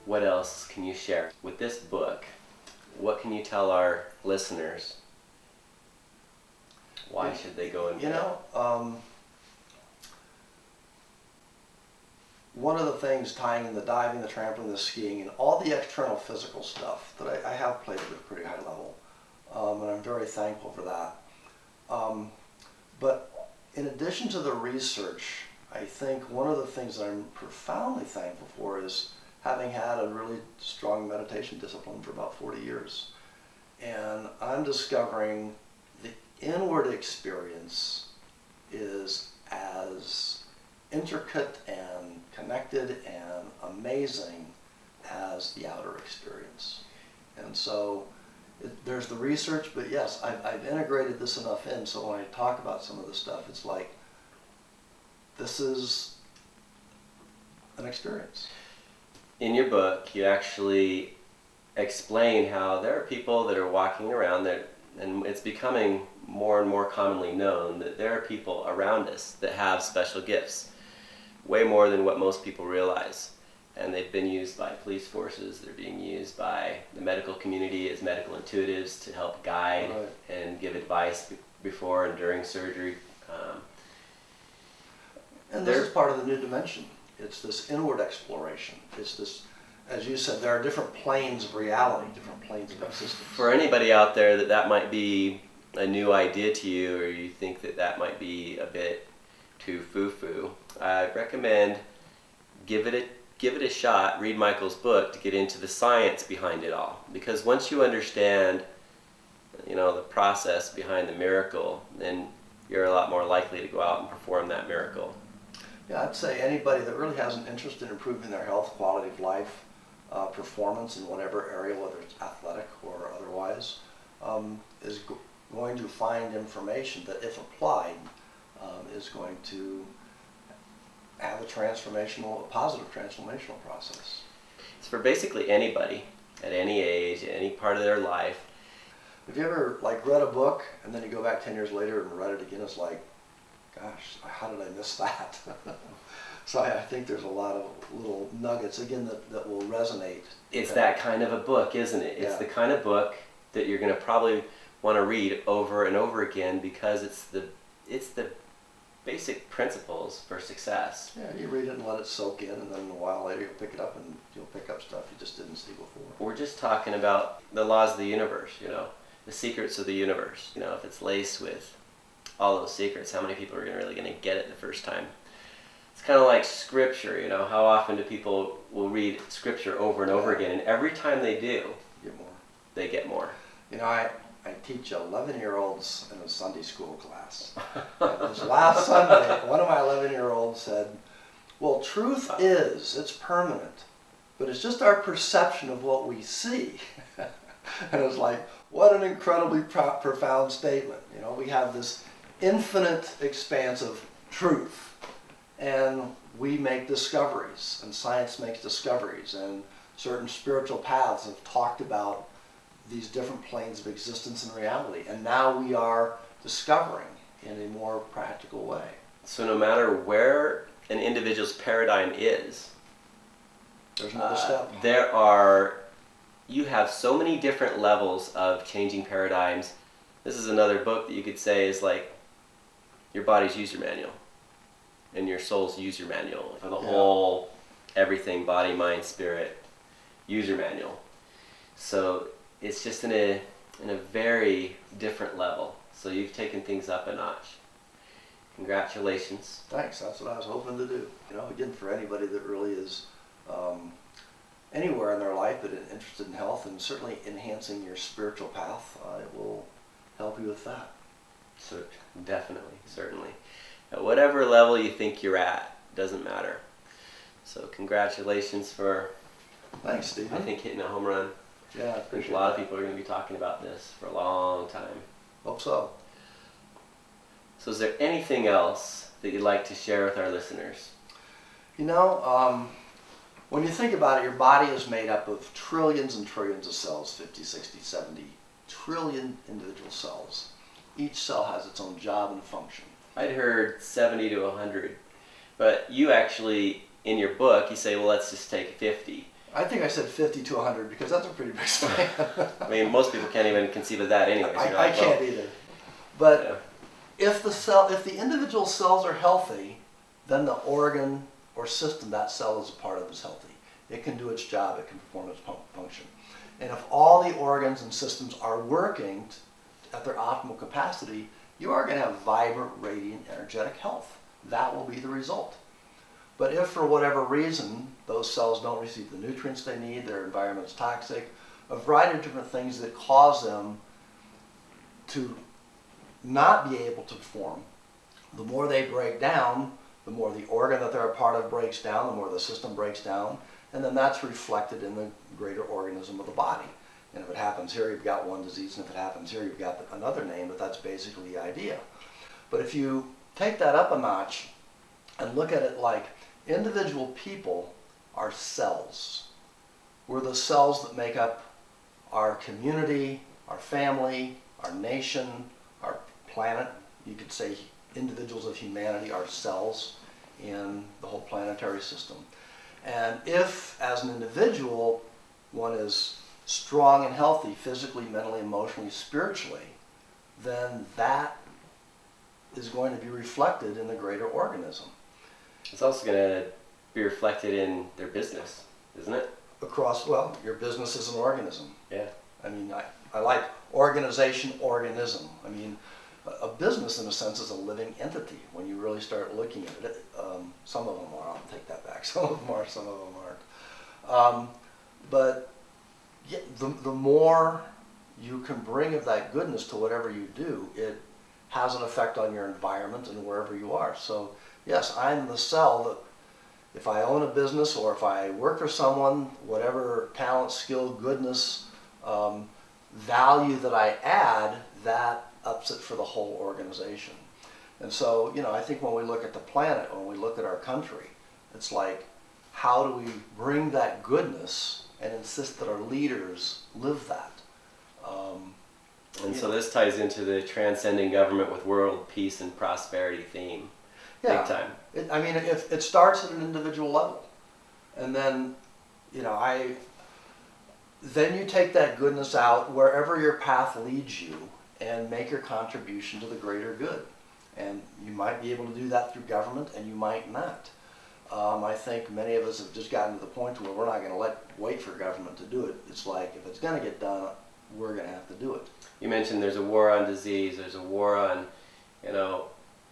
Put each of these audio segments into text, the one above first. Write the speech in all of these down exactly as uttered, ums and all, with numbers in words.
what else can you share? With this book, what can you tell our listeners? Why should they go and You know, um, one of the things tying in the diving, the trampoline, the skiing, and all the external physical stuff that I, I have played at a pretty high level, um, and I'm very thankful for that. Um, but in addition to the research, I think one of the things that I'm profoundly thankful for is having had a really strong meditation discipline for about forty years. And I'm discovering the inward experience is as intricate and connected and amazing as the outer experience. And so it, there's the research, but yes, I've, I've integrated this enough in, so when I talk about some of this stuff, it's like, this is an experience. In your book, you actually explain how there are people that are walking around there, and it's becoming more and more commonly known that there are people around us that have special gifts, way more than what most people realize. And they've been used by police forces, they're being used by the medical community as medical intuitives to help guide Right. and give advice be- before and during surgery. Um, And this There- is part of the new dimension. It's this inward exploration. It's this, as you said, there are different planes of reality, different planes of existence. For anybody out there that that might be a new idea to you, or you think that that might be a bit too foo-foo, I recommend give it a give it a shot. Read Michael's book to get into the science behind it all. Because once you understand, you know, the process behind the miracle, then you're a lot more likely to go out and perform that miracle. Yeah, I'd say anybody that really has an interest in improving their health, quality of life, uh, performance in whatever area, whether it's athletic or otherwise, um, is go- going to find information that, if applied, um, is going to have a transformational, a positive transformational process. It's for basically anybody at any age, at any part of their life. Have you ever like read a book and then you go back ten years later and read it again? It's like, gosh, how did I miss that? So I, I think there's a lot of little nuggets again that, that will resonate. It's that kind of a book, isn't it? It's Yeah. the kind of book that you're going to probably want to read over and over again because it's the it's the basic principles for success. Yeah, you read it and let it soak in, and then a while later you'll pick it up and you'll pick up stuff you just didn't see before. We're just talking about the laws of the universe, you know, the secrets of the universe. You know, if it's laced with all those secrets, how many people are really going to get it the first time? It's kind of like scripture, you know, how often do people will read scripture over and over Yeah. again, and every time they do, Get more. they get more. You know, I, I teach eleven-year-olds in a Sunday school class. And this last Sunday, one of my eleven-year-olds said, well, truth is, it's permanent, but it's just our perception of what we see. And it's like, what an incredibly pro- profound statement. You know, we have this infinite expanse of truth, and we make discoveries, and science makes discoveries, and certain spiritual paths have talked about these different planes of existence and reality, and now we are discovering in a more practical way. So no matter where an individual's paradigm is, There's another uh, step. there are, you have so many different levels of changing paradigms. This is another book that you could say is like your body's user manual and your soul's user manual for the Yeah. whole everything, body, mind, spirit, user manual. So it's just in a in a very different level. So you've taken things up a notch. Congratulations. Thanks, that's what I was hoping to do. You know, again, for anybody that really is um, anywhere in their life but interested in health and certainly enhancing your spiritual path, uh, it will help you with that. So definitely, certainly. At whatever level you think you're at, doesn't matter. So congratulations for, Thanks, Stephen. I think, hitting a home run. Yeah, I I think appreciate a lot of that. people are going to be talking about this for a long time. Hope so. So is there anything else that you'd like to share with our listeners? You know, um, when you think about it, your body is made up of trillions and trillions of cells, fifty, sixty, seventy trillion individual cells. Each cell has its own job and function. I'd heard seventy to one hundred, but you actually, in your book, you say, well, let's just take fifty. I think I said fifty to a hundred because that's a pretty big span. I mean, most people can't even conceive of that anyways. I, You're I like, can't well, either. But yeah. if the cell, if the individual cells are healthy, then the organ or system that cell is a part of is healthy. It can do its job. It can perform its function. And if all the organs and systems are working at their optimal capacity, you are going to have vibrant, radiant, energetic health. That will be the result. But if for whatever reason those cells don't receive the nutrients they need, their environment's toxic, a variety of different things that cause them to not be able to perform, the more they break down, the more the organ that they're a part of breaks down, the more the system breaks down, and then that's reflected in the greater organism of the body. And if it happens here, you've got one disease, and if it happens here, you've got another name, but that's basically the idea. But if you take that up a notch and look at it like individual people are cells. We're the cells that make up our community, our family, our nation, our planet. You could say individuals of humanity are cells in the whole planetary system. And if, as an individual, one is strong and healthy physically, mentally, emotionally, spiritually, then that is going to be reflected in the greater organism. It's also going to be reflected in their business, isn't it? Across, well, your business is an organism. Yeah. I mean, I, I like organization, organism. I mean, a, a business in a sense is a living entity when you really start looking at it. Um, some of them are, I'll take that back, some of them are, some of them aren't. Um, but yeah, the, the more you can bring of that goodness to whatever you do, it has an effect on your environment and wherever you are. So yes, I'm the cell that if I own a business or if I work for someone, whatever talent, skill, goodness, um, value that I add, that ups it for the whole organization. And so, you know, I think when we look at the planet, when we look at our country, it's like, how do we bring that goodness and insist that our leaders live that? Um, And so this ties into the transcending government with world peace and prosperity theme. Yeah. Big time. It, I mean, if it starts at an individual level, and then, you know, I, then you take that goodness out wherever your path leads you and make your contribution to the greater good. And you might be able to do that through government, and you might not. Um, I think many of us have just gotten to the point where we're not going to let wait for government to do it. It's like, if it's going to get done, we're going to have to do it. You mentioned there's a war on disease, there's a war on, you know,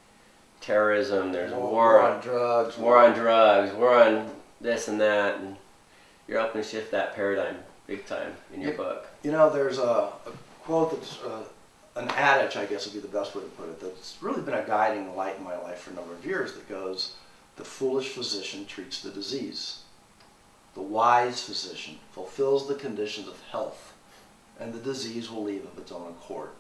terrorism, there's war, a war, war on drugs, war on drugs, war on this and that, and you're helping shift that paradigm big time in your you, book. You know, there's a, a quote that's uh, an adage, I guess would be the best way to put it, that's really been a guiding light in my life for a number of years that goes, the foolish physician treats the disease. The wise physician fulfills the conditions of health, and the disease will leave of its own accord.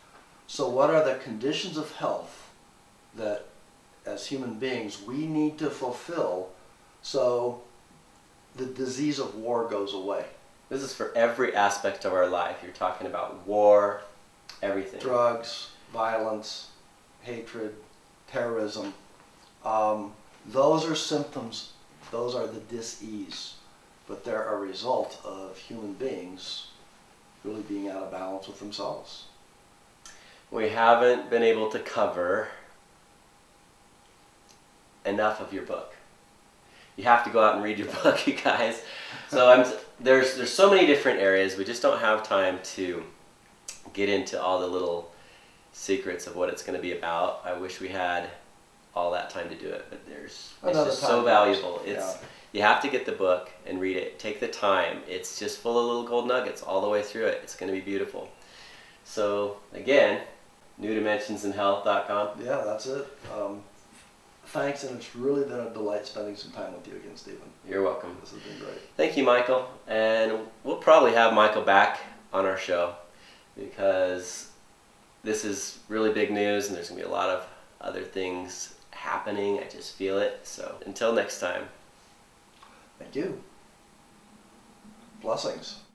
So what are the conditions of health that as human beings we need to fulfill so the disease of war goes away? This is for every aspect of our life. You're talking about war, everything. Drugs, violence, hatred, terrorism. Um, those are symptoms, those are the dis-ease, but they're a result of human beings really being out of balance with themselves. We haven't been able to cover enough of your book. You have to go out and read your book, you guys. So I'm, there's there's so many different areas. We just don't have time to get into all the little secrets of what it's going to be about. I wish we had all that time to do it, but there's Another it's just time, so valuable. yeah. It's you have to get the book and read it. Take the time. It's just full of little gold nuggets all the way through it. It's going to be beautiful. So again, new dimensions in health dot com. Yeah, that's it. Um, thanks, and it's really been a delight spending some time with you again, Stephen. You're welcome. This has been great. Thank you, Michael. And we'll probably have Michael back on our show because this is really big news and there's going to be a lot of other things happening. I just feel it. So until next time. Thank you. Blessings.